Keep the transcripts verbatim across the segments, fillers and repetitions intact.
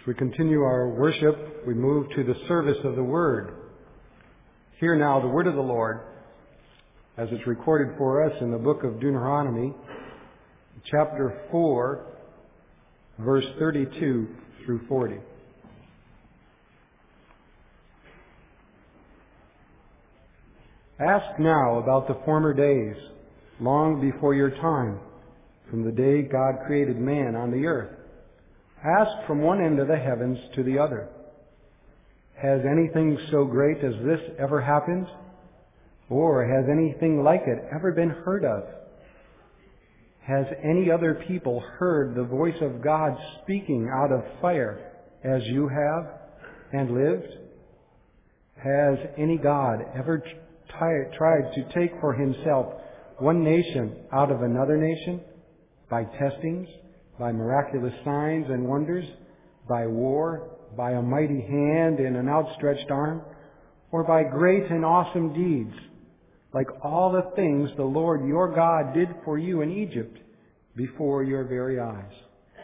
As we continue our worship, we move to the service of the Word. Hear now the Word of the Lord as it's recorded for us in the book of Deuteronomy, chapter four, verse thirty-two through forty. Ask now about the former days, long before your time, from the day God created man on the earth. Ask from one end of the heavens to the other. Has anything so great as this ever happened? Or has anything like it ever been heard of? Has any other people heard the voice of God speaking out of fire as you have and lived? Has any God ever t- tried to take for himself one nation out of another nation by testings, by miraculous signs and wonders, by war, by a mighty hand and an outstretched arm, or by great and awesome deeds, like all the things the Lord your God did for you in Egypt before your very eyes?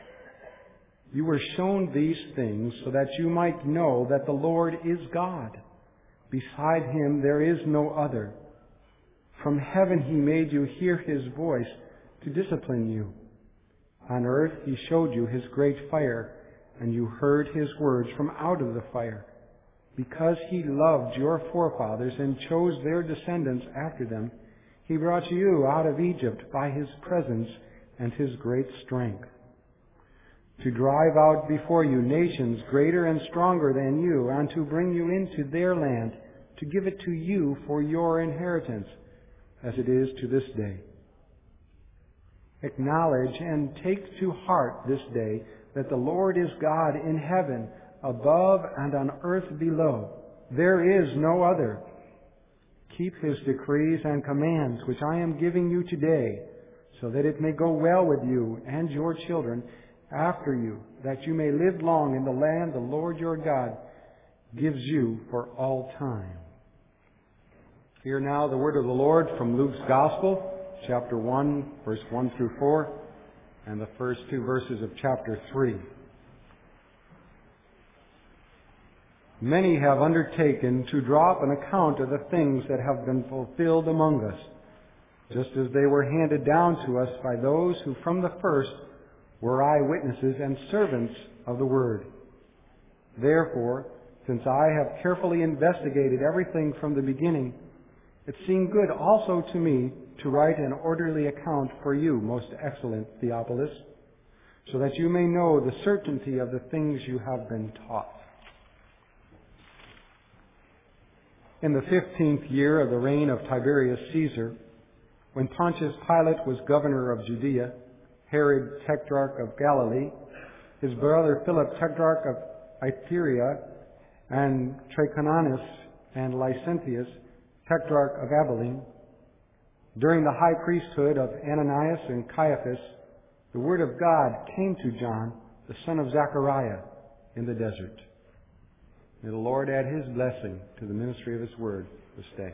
You were shown these things so that you might know that the Lord is God. Beside him there is no other. From heaven he made you hear his voice to discipline you. On earth he showed you his great fire, and you heard his words from out of the fire. Because he loved your forefathers and chose their descendants after them, he brought you out of Egypt by his presence and his great strength, to drive out before you nations greater and stronger than you, and to bring you into their land, to give it to you for your inheritance, as it is to this day. Acknowledge and take to heart this day that the Lord is God in heaven, above and on earth below. There is no other. Keep his decrees and commands, which I am giving you today, so that it may go well with you and your children after you, that you may live long in the land the Lord your God gives you for all time. Hear now the word of the Lord from Luke's Gospel, chapter one, verse one through four, and the first two verses of chapter three. Many have undertaken to draw up an account of the things that have been fulfilled among us, just as they were handed down to us by those who from the first were eyewitnesses and servants of the word. Therefore, since I have carefully investigated everything from the beginning, it seemed good also to me to write an orderly account for you, most excellent Theophilus, so that you may know the certainty of the things you have been taught. In the fifteenth year of the reign of Tiberius Caesar, when Pontius Pilate was governor of Judea, Herod tetrarch of Galilee, his brother Philip tetrarch of Iturea, and Trachonitis and Licentius tetrarch of Abilene, during the high priesthood of Ananias and Caiaphas, the word of God came to John, the son of Zechariah, in the desert. May the Lord add his blessing to the ministry of his word this day.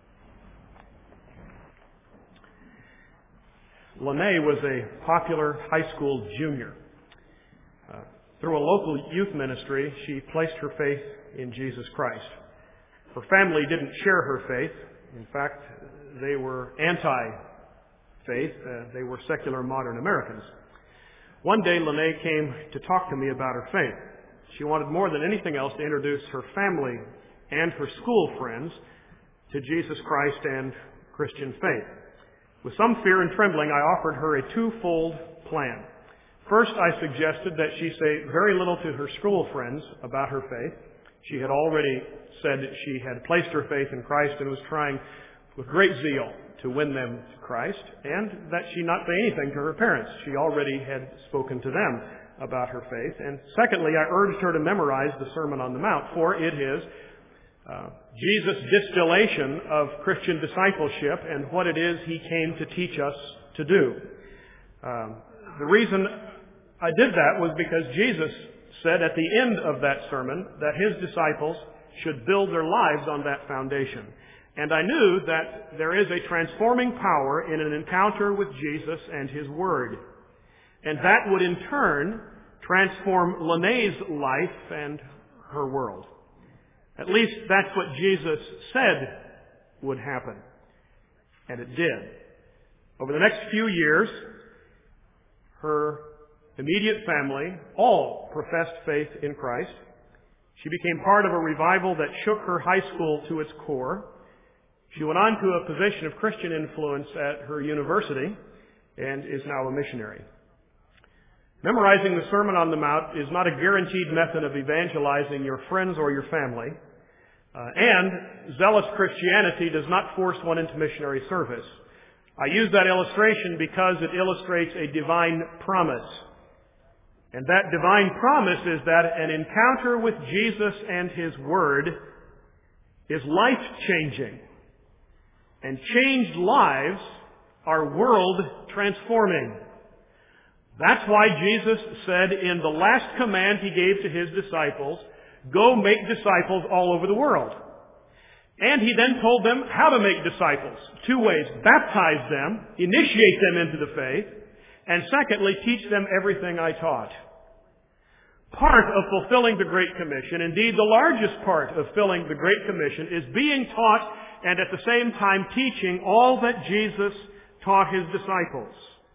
Lene was a popular high school junior. Uh, through a local youth ministry, she placed her faith in Jesus Christ. Her family didn't share her faith. In fact, they were anti-faith. Uh, they were secular modern Americans. One day, Lene came to talk to me about her faith. She wanted more than anything else to introduce her family and her school friends to Jesus Christ and Christian faith. With some fear and trembling, I offered her a twofold plan. First, I suggested that she say very little to her school friends about her faith. She had already said that she had placed her faith in Christ and was trying with great zeal to win them to Christ, and that she not say anything to her parents. She already had spoken to them about her faith. And secondly, I urged her to memorize the Sermon on the Mount, for it is uh, Jesus' distillation of Christian discipleship and what it is he came to teach us to do. Um, the reason I did that was because Jesus said at the end of that sermon that his disciples should build their lives on that foundation. And I knew that there is a transforming power in an encounter with Jesus and his Word. And that would in turn transform Lene's life and her world. At least that's what Jesus said would happen. And it did. Over the next few years, her immediate family all professed faith in Christ. She became part of a revival that shook her high school to its core. She went on to a position of Christian influence at her university and is now a missionary. Memorizing the Sermon on the Mount is not a guaranteed method of evangelizing your friends or your family. Uh, and zealous Christianity does not force one into missionary service. I use that illustration because it illustrates a divine promise. And that divine promise is that an encounter with Jesus and His Word is life-changing. And changed lives are world-transforming. That's why Jesus said in the last command He gave to His disciples, "Go make disciples all over the world." And He then told them how to make disciples. Two ways: baptize them, initiate them into the faith, and secondly, teach them everything I taught. Part of fulfilling the Great Commission, indeed the largest part of filling the Great Commission, is being taught and at the same time teaching all that Jesus taught His disciples.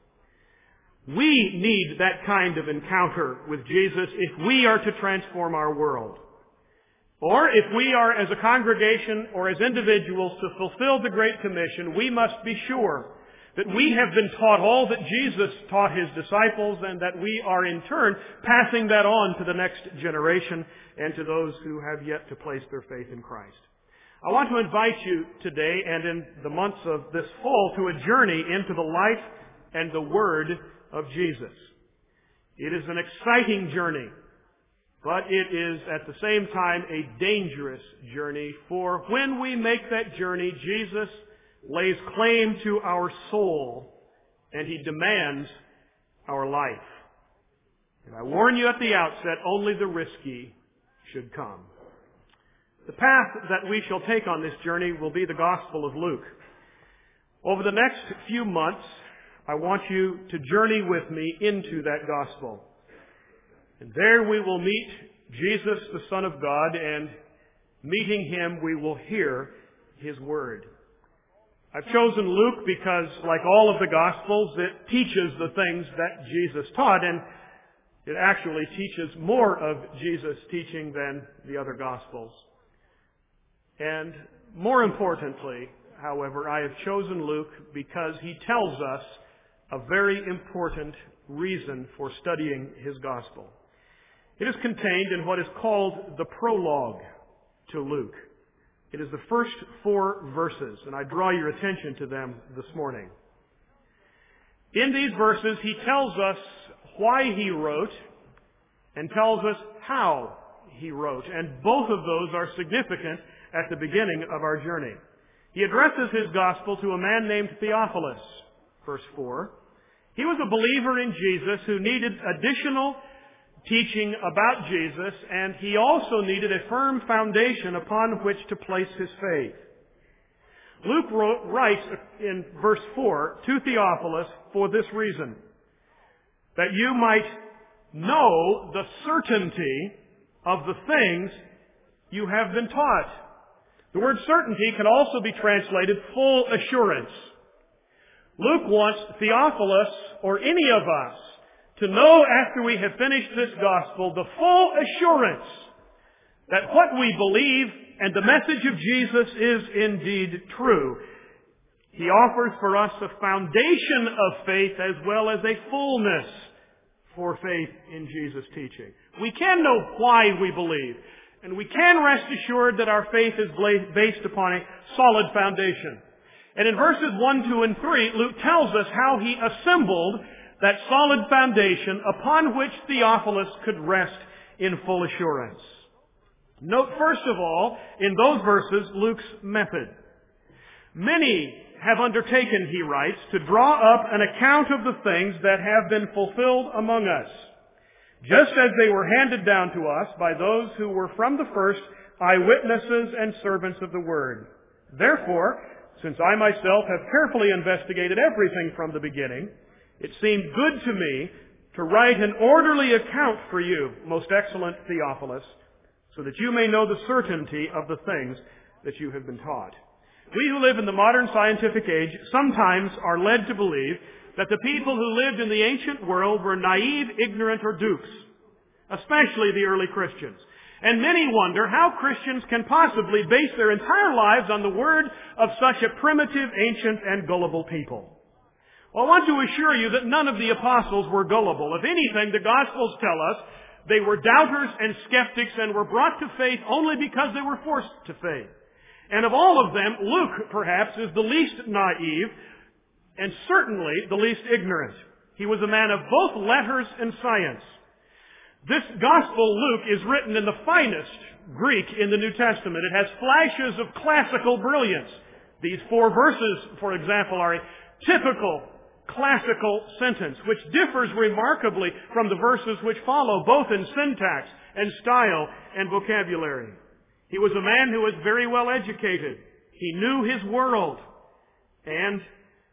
We need that kind of encounter with Jesus if we are to transform our world. Or if we are, as a congregation or as individuals, to fulfill the Great Commission, we must be sure that we have been taught all that Jesus taught His disciples and that we are in turn passing that on to the next generation and to those who have yet to place their faith in Christ. I want to invite you today and in the months of this fall to a journey into the life and the Word of Jesus. It is an exciting journey, but it is at the same time a dangerous journey, for when we make that journey, Jesus lays claim to our soul and He demands our life. And I warn you at the outset, only the risky should come. The path that we shall take on this journey will be the Gospel of Luke. Over the next few months, I want you to journey with me into that Gospel. And there we will meet Jesus, the Son of God, and meeting Him, we will hear His Word. I've chosen Luke because, like all of the Gospels, it teaches the things that Jesus taught, and it actually teaches more of Jesus' teaching than the other Gospels. And more importantly, however, I have chosen Luke because he tells us a very important reason for studying his Gospel. It is contained in what is called the prologue to Luke. It is the first four verses, and I draw your attention to them this morning. In these verses, he tells us why he wrote and tells us how he wrote, and both of those are significant at the beginning of our journey. He addresses his gospel to a man named Theophilus, verse four. He was a believer in Jesus who needed additional teaching about Jesus, and he also needed a firm foundation upon which to place his faith. Luke wrote, writes in verse four to Theophilus for this reason, that you might know the certainty of the things you have been taught. The word certainty can also be translated full assurance. Luke wants Theophilus, or any of us, to know after we have finished this gospel the full assurance that what we believe and the message of Jesus is indeed true. He offers for us a foundation of faith as well as a fullness for faith in Jesus' teaching. We can know why we believe, and we can rest assured that our faith is based upon a solid foundation. And in verses one, two, and three, Luke tells us how he assembled that solid foundation upon which Theophilus could rest in full assurance. Note first of all, in those verses, Luke's method. Many have undertaken, he writes, to draw up an account of the things that have been fulfilled among us, just as they were handed down to us by those who were from the first eyewitnesses and servants of the word. Therefore, since I myself have carefully investigated everything from the beginning, it seemed good to me to write an orderly account for you, most excellent Theophilus, so that you may know the certainty of the things that you have been taught. We who live in the modern scientific age sometimes are led to believe that the people who lived in the ancient world were naive, ignorant, or dupes, especially the early Christians. And many wonder how Christians can possibly base their entire lives on the word of such a primitive, ancient, and gullible people. Well, I want to assure you that none of the apostles were gullible. If anything, the Gospels tell us they were doubters and skeptics and were brought to faith only because they were forced to faith. And of all of them, Luke, perhaps, is the least naive and certainly the least ignorant. He was a man of both letters and science. This Gospel, Luke, is written in the finest Greek in the New Testament. It has flashes of classical brilliance. These four verses, for example, are a typical classical sentence, which differs remarkably from the verses which follow, both in syntax and style and vocabulary. He was a man who was very well educated. He knew his world. And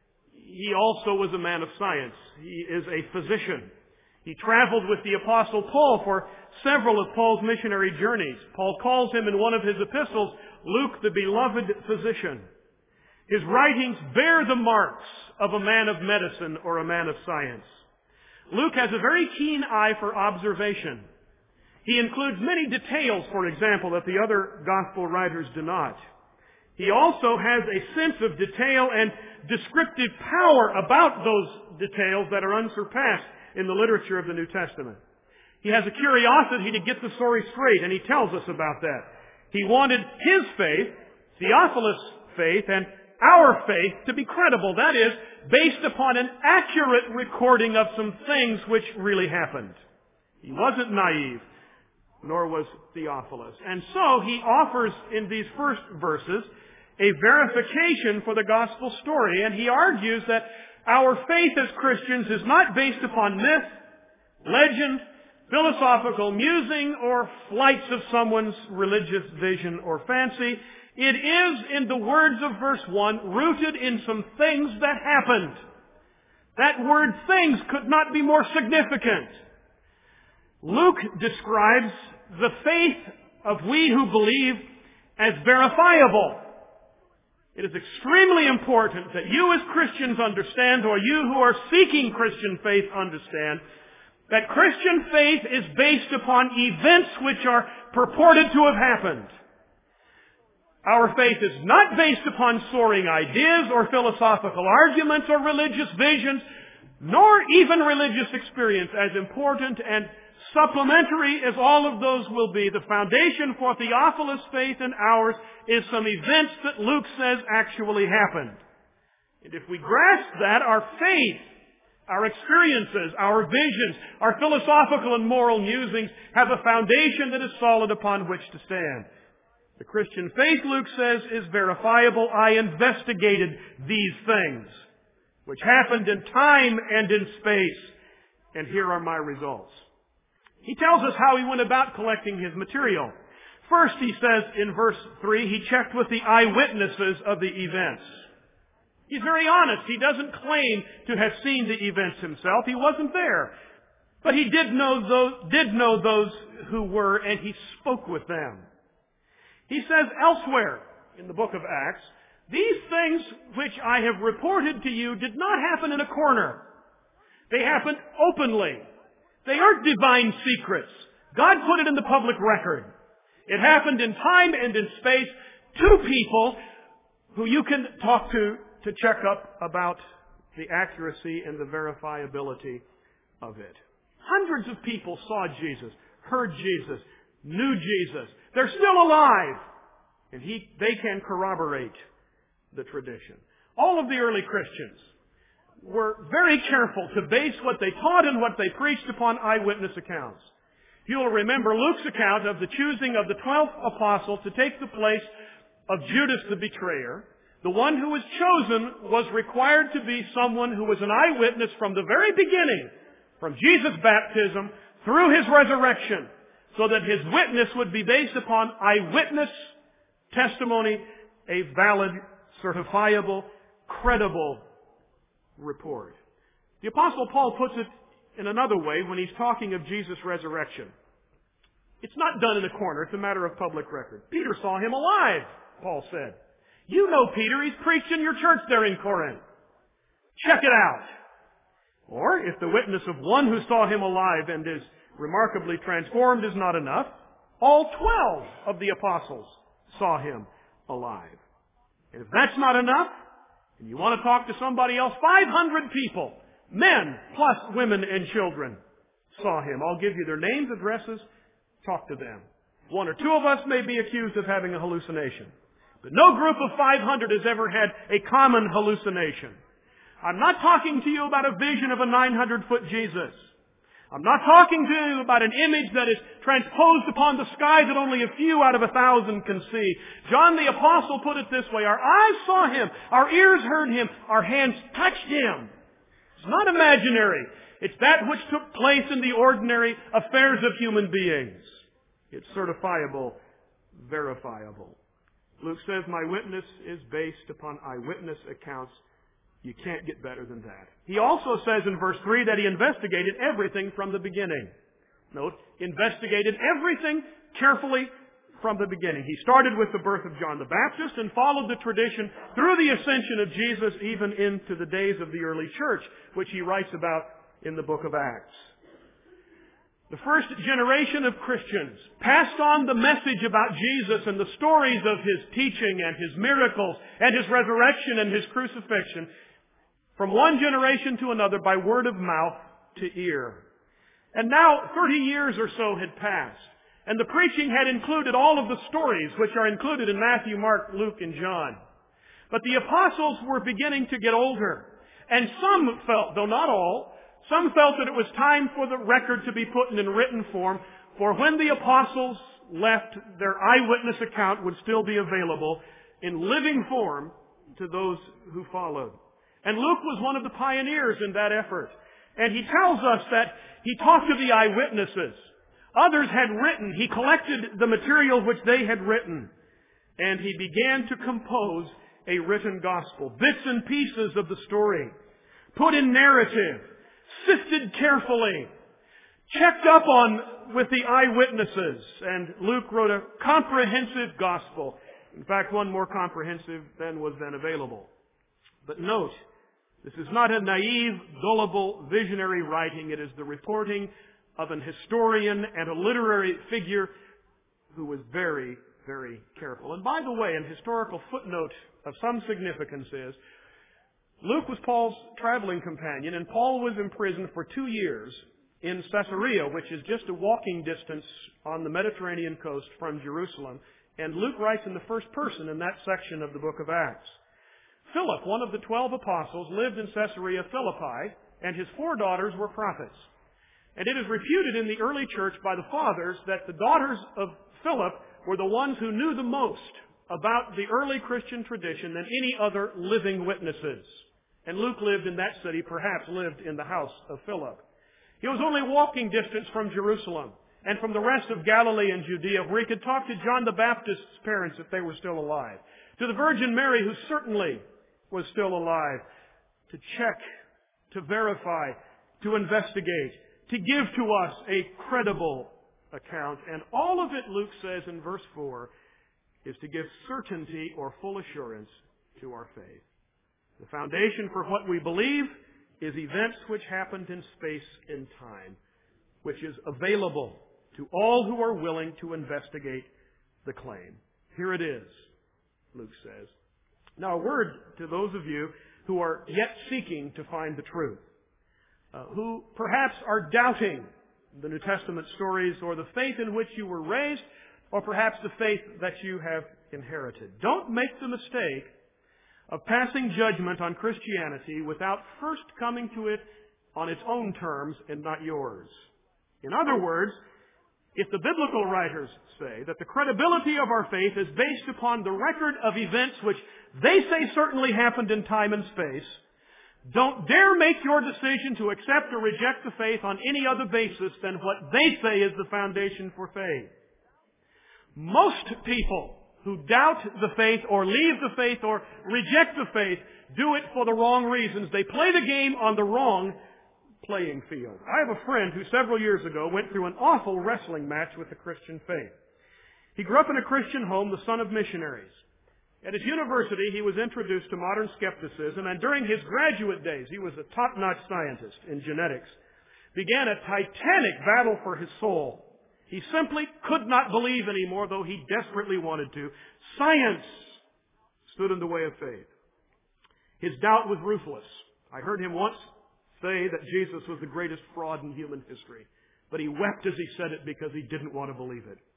he also was a man of science. He is a physician. He traveled with the Apostle Paul for several of Paul's missionary journeys. Paul calls him in one of his epistles, Luke, the beloved physician. His writings bear the marks of a man of medicine or a man of science. Luke has a very keen eye for observation. He includes many details, for example, that the other gospel writers do not. He also has a sense of detail and descriptive power about those details that are unsurpassed in the literature of the New Testament. He has a curiosity to get the story straight, and he tells us about that. He wanted his faith, Theophilus' faith, and our faith to be credible. That is, based upon an accurate recording of some things which really happened. He wasn't naive, nor was Theophilus. And so he offers in these first verses a verification for the gospel story, and he argues that our faith as Christians is not based upon myth, legend, philosophical musing, or flights of someone's religious vision or fancy. It is, in the words of verse one, rooted in some things that happened. That word things could not be more significant. Luke describes the faith of we who believe as verifiable. It is extremely important that you as Christians understand, or you who are seeking Christian faith understand, that Christian faith is based upon events which are purported to have happened. Our faith is not based upon soaring ideas or philosophical arguments or religious visions, nor even religious experience, as important and supplementary as all of those will be. The foundation for Theophilus' faith and ours is some events that Luke says actually happened. And if we grasp that, our faith, our experiences, our visions, our philosophical and moral musings have a foundation that is solid upon which to stand. The Christian faith, Luke says, is verifiable. I investigated these things, which happened in time and in space, and here are my results. He tells us how he went about collecting his material. First, he says in verse three, he checked with the eyewitnesses of the events. He's very honest. He doesn't claim to have seen the events himself. He wasn't there. But he did know those, did know those who were, and he spoke with them. He says elsewhere in the book of Acts, these things which I have reported to you did not happen in a corner. They happened openly. They aren't divine secrets. God put it in the public record. It happened in time and in space to people who you can talk to to check up about the accuracy and the verifiability of it. Hundreds of people saw Jesus, heard Jesus, knew Jesus. They're still alive. And he, they can corroborate the tradition. All of the early Christians were very careful to base what they taught and what they preached upon eyewitness accounts. You'll remember Luke's account of the choosing of the twelfth apostle to take the place of Judas the betrayer. The one who was chosen was required to be someone who was an eyewitness from the very beginning, from Jesus' baptism through his resurrection, so that his witness would be based upon eyewitness testimony, a valid, certifiable, credible report. The Apostle Paul puts it in another way when he's talking of Jesus' resurrection. It's not done in a corner. It's a matter of public record. Peter saw him alive, Paul said. You know Peter. He's preached in your church there in Corinth. Check it out. Or, if the witness of one who saw him alive and is remarkably transformed is not enough, all twelve of the apostles saw him alive. And if that's not enough, and you want to talk to somebody else, five hundred people, men plus women and children, saw him. I'll give you their names, addresses, talk to them. One or two of us may be accused of having a hallucination. But no group of five hundred has ever had a common hallucination. I'm not talking to you about a vision of a nine hundred foot Jesus. I'm not talking to you about an image that is transposed upon the sky that only a few out of a thousand can see. John the Apostle put it this way: our eyes saw him, our ears heard him, our hands touched him. It's not imaginary. It's that which took place in the ordinary affairs of human beings. It's certifiable, verifiable. Luke says, my witness is based upon eyewitness accounts. You can't get better than that. He also says in verse three that he investigated everything from the beginning. Note, investigated everything carefully from the beginning. He started with the birth of John the Baptist and followed the tradition through the ascension of Jesus even into the days of the early church, which he writes about in the book of Acts. The first generation of Christians passed on the message about Jesus and the stories of his teaching and his miracles and his resurrection and his crucifixion from one generation to another by word of mouth to ear. And now thirty years or so had passed, and the preaching had included all of the stories which are included in Matthew, Mark, Luke, and John. But the apostles were beginning to get older, and some felt, though not all, some felt that it was time for the record to be put in written form, for when the apostles left, their eyewitness account would still be available in living form to those who followed. And Luke was one of the pioneers in that effort. And he tells us that he talked to the eyewitnesses. Others had written. He collected the material which they had written. And he began to compose a written gospel. Bits and pieces of the story, put in narrative, sifted carefully, checked up on with the eyewitnesses. And Luke wrote a comprehensive gospel. In fact, one more comprehensive than was then available. But note, this is not a naive, gullible, visionary writing. It is the reporting of an historian and a literary figure who was very, very careful. And by the way, an historical footnote of some significance is, Luke was Paul's traveling companion, and Paul was imprisoned for two years in Caesarea, which is just a walking distance on the Mediterranean coast from Jerusalem. And Luke writes in the first person in that section of the book of Acts. Philip, one of the twelve apostles, lived in Caesarea Philippi, and his four daughters were prophets. And it is reputed in the early church by the fathers that the daughters of Philip were the ones who knew the most about the early Christian tradition than any other living witnesses. And Luke lived in that city, perhaps lived in the house of Philip. He was only walking distance from Jerusalem and from the rest of Galilee and Judea, where he could talk to John the Baptist's parents if they were still alive, to the Virgin Mary, who certainly was still alive, to check, to verify, to investigate, to give to us a credible account. And all of it, Luke says in verse four, is to give certainty or full assurance to our faith. The foundation for what we believe is events which happened in space and time, which is available to all who are willing to investigate the claim. Here it is, Luke says. Now, a word to those of you who are yet seeking to find the truth, uh, who perhaps are doubting the New Testament stories or the faith in which you were raised, or perhaps the faith that you have inherited. Don't make the mistake of passing judgment on Christianity without first coming to it on its own terms and not yours. In other words, if the biblical writers say that the credibility of our faith is based upon the record of events which they say certainly happened in time and space, don't dare make your decision to accept or reject the faith on any other basis than what they say is the foundation for faith. Most people who doubt the faith or leave the faith or reject the faith do it for the wrong reasons. They play the game on the wrong playing field. I have a friend who several years ago went through an awful wrestling match with the Christian faith. He grew up in a Christian home, the son of missionaries. At his university, he was introduced to modern skepticism, and during his graduate days, he was a top-notch scientist in genetics, began a titanic battle for his soul. He simply could not believe anymore, though he desperately wanted to. Science stood in the way of faith. His doubt was ruthless. I heard him once say that Jesus was the greatest fraud in human history, but he wept as he said it because he didn't want to believe it.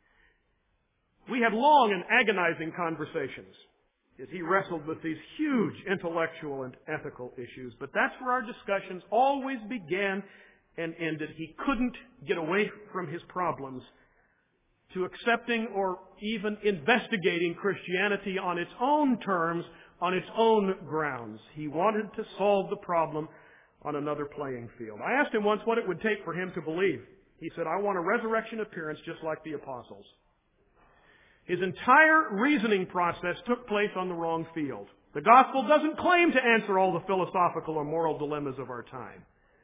We had long and agonizing conversations as he wrestled with these huge intellectual and ethical issues, but that's where our discussions always began and ended. He couldn't get away from his problems to accepting or even investigating Christianity on its own terms, on its own grounds. He wanted to solve the problem on another playing field. I asked him once what it would take for him to believe. He said, I want a resurrection appearance just like the apostles. His entire reasoning process took place on the wrong field. The gospel doesn't claim to answer all the philosophical or moral dilemmas of our time.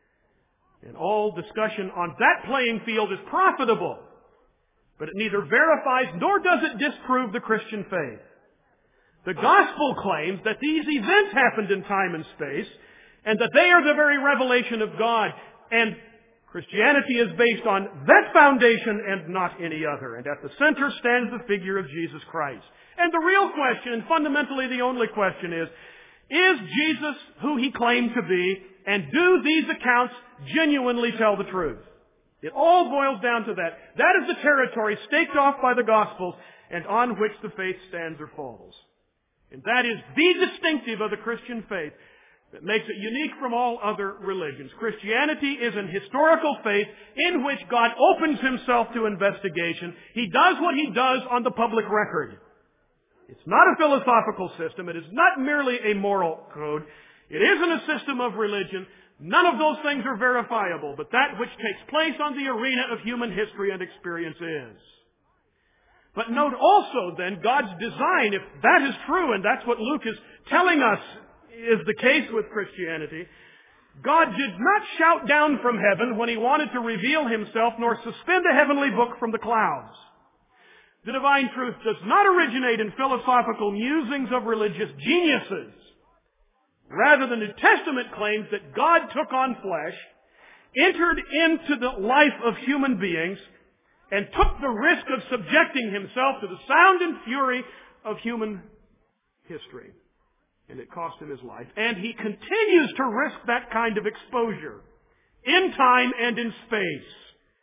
And all discussion on that playing field is profitable, but it neither verifies nor does it disprove the Christian faith. The gospel claims that these events happened in time and space, and that they are the very revelation of God. And Christianity is based on that foundation and not any other. And at the center stands the figure of Jesus Christ. And the real question, and fundamentally the only question is, is Jesus who he claimed to be, and do these accounts genuinely tell the truth? It all boils down to that. That is the territory staked off by the Gospels and on which the faith stands or falls. And that is the distinctive of the Christian faith that makes it unique from all other religions. Christianity is an historical faith in which God opens himself to investigation. He does what he does on the public record. It's not a philosophical system. It is not merely a moral code. It isn't a system of religion. None of those things are verifiable, but that which takes place on the arena of human history and experience is. But note also then God's design, if that is true, and that's what Luke is telling us is the case with Christianity, God did not shout down from heaven when he wanted to reveal himself, nor suspend a heavenly book from the clouds. The divine truth does not originate in philosophical musings of religious geniuses. Rather, the New Testament claims that God took on flesh, entered into the life of human beings, and took the risk of subjecting himself to the sound and fury of human history. And it cost him his life. And he continues to risk that kind of exposure in time and in space.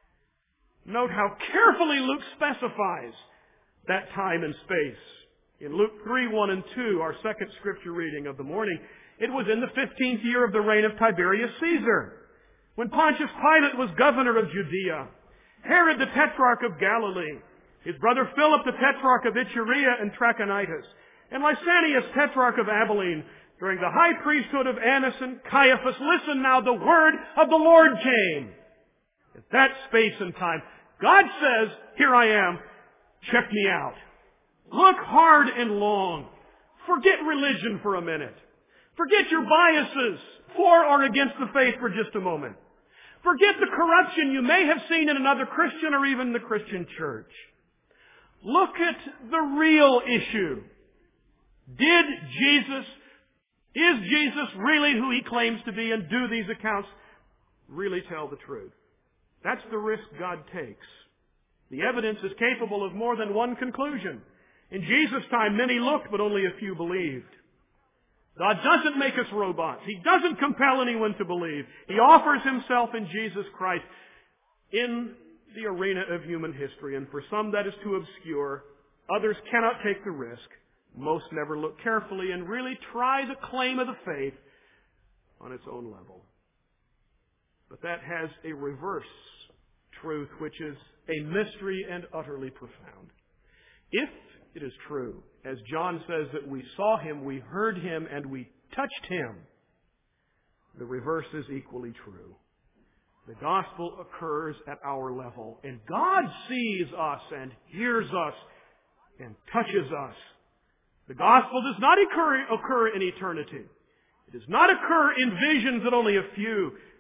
Note how carefully Luke specifies that time and space. In Luke three, one and two, our second scripture reading of the morning, it was in the fifteenth year of the reign of Tiberius Caesar, when Pontius Pilate was governor of Judea, Herod the tetrarch of Galilee, his brother Philip the tetrarch of Iturea and Trachonitis, and Lysanias tetrarch of Abilene, during the high priesthood of Annas and Caiaphas. Listen now, the word of the Lord came. At that space and time, God says, here I am, check me out. Look hard and long. Forget religion for a minute. Forget your biases for or against the faith for just a moment. Forget the corruption you may have seen in another Christian or even the Christian church. Look at the real issue. Did Jesus, is Jesus really who he claims to be, and do these accounts really tell the truth? That's the risk God takes. The evidence is capable of more than one conclusion. In Jesus' time, many looked, but only a few believed. God doesn't make us robots. He doesn't compel anyone to believe. He offers himself in Jesus Christ in the arena of human history. And for some that is too obscure. Others cannot take the risk. Most never look carefully and really try the claim of the faith on its own level. But that has a reverse truth, which is a mystery and utterly profound. If it is true, as John says, that we saw him, we heard him, and we touched him, the reverse is equally true. The gospel occurs at our level, and God sees us and hears us and touches us. The gospel does not occur, occur in eternity. It does not occur in visions that only a few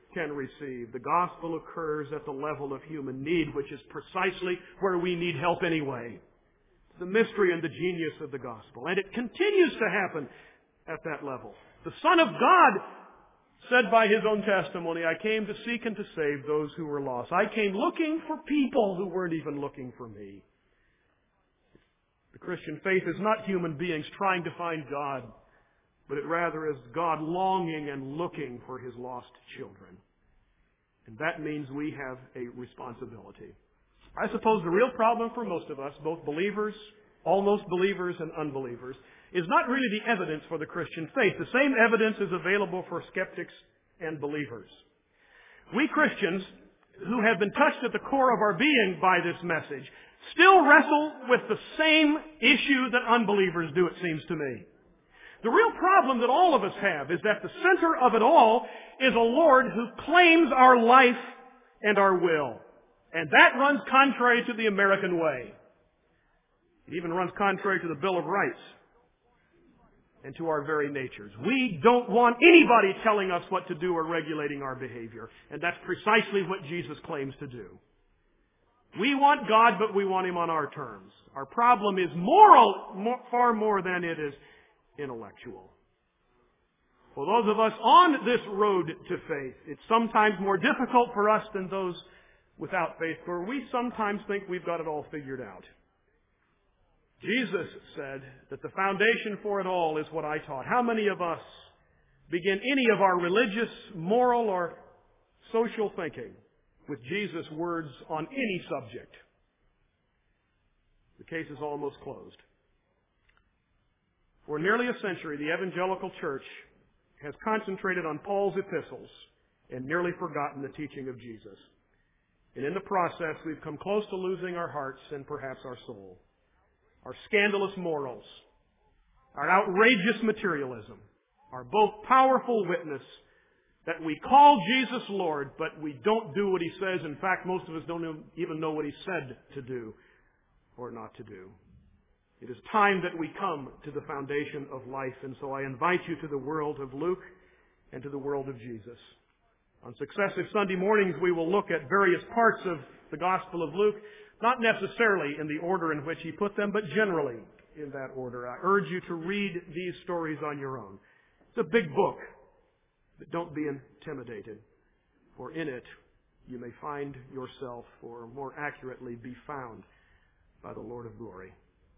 can receive. The gospel occurs at the level of human need, which is precisely where we need help anyway. It's the mystery and the genius of the gospel. And it continues to happen at that level. The Son of God said by His own testimony, I came to seek and to save those who were lost. I came looking for people who weren't even looking for me. The Christian faith is not human beings trying to find God, but it rather is God longing and looking for His lost children. And that means we have a responsibility. I suppose the real problem for most of us, both believers, almost believers, and unbelievers, is not really the evidence for the Christian faith. The same evidence is available for skeptics and believers. We Christians, who have been touched at the core of our being by this message, still wrestle with the same issue that unbelievers do, it seems to me. The real problem that all of us have is that the center of it all is a Lord who claims our life and our will. And that runs contrary to the American way. It even runs contrary to the Bill of Rights and to our very natures. We don't want anybody telling us what to do or regulating our behavior. And that's precisely what Jesus claims to do. We want God, but we want Him on our terms. Our problem is moral more, far more than it is intellectual. For those of us on this road to faith, it's sometimes more difficult for us than those without faith, for we sometimes think we've got it all figured out. Jesus said that the foundation for it all is what I taught. How many of us begin any of our religious, moral, or social thinking with Jesus' words on any subject? The case is almost closed. For nearly a century, the evangelical church has concentrated on Paul's epistles and nearly forgotten the teaching of Jesus. And in the process, we've come close to losing our hearts and perhaps our soul. Our scandalous morals, our outrageous materialism, are both powerful witness that we call Jesus Lord, but we don't do what He says. In fact, most of us don't even know what He said to do or not to do. It is time that we come to the foundation of life, and so I invite you to the world of Luke and to the world of Jesus. On successive Sunday mornings, we will look at various parts of the Gospel of Luke, not necessarily in the order in which he put them, but generally in that order. I urge you to read these stories on your own. It's a big book, but don't be intimidated, for in it you may find yourself, or more accurately, be found by the Lord of glory.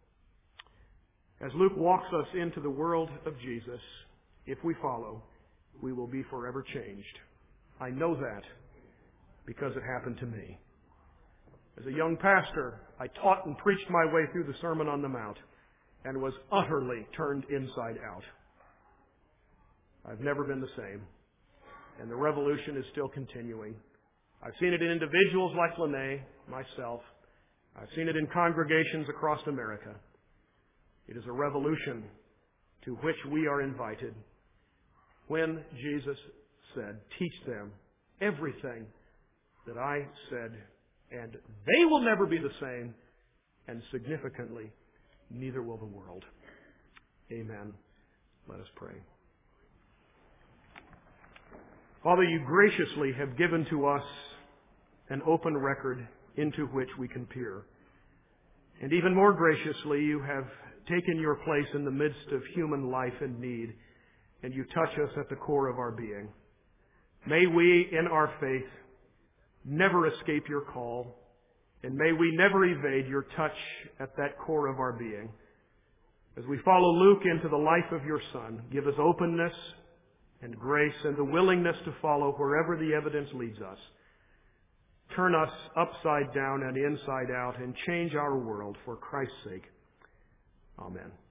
As Luke walks us into the world of Jesus, if we follow, we will be forever changed. I know that because it happened to me. As a young pastor, I taught and preached my way through the Sermon on the Mount and was utterly turned inside out. I've never been the same, and the revolution is still continuing. I've seen it in individuals like Lene, myself. I've seen it in congregations across America. It is a revolution to which we are invited when Jesus said, teach them everything that I said, and they will never be the same, and significantly, neither will the world. Amen. Let us pray. Father, you graciously have given to us an open record into which we can peer. And even more graciously, you have taken your place in the midst of human life and need, and you touch us at the core of our being. May we, in our faith, never escape your call, and may we never evade your touch at that core of our being. As we follow Luke into the life of your Son, give us openness and grace and the willingness to follow wherever the evidence leads us. Turn us upside down and inside out and change our world for Christ's sake. Amen.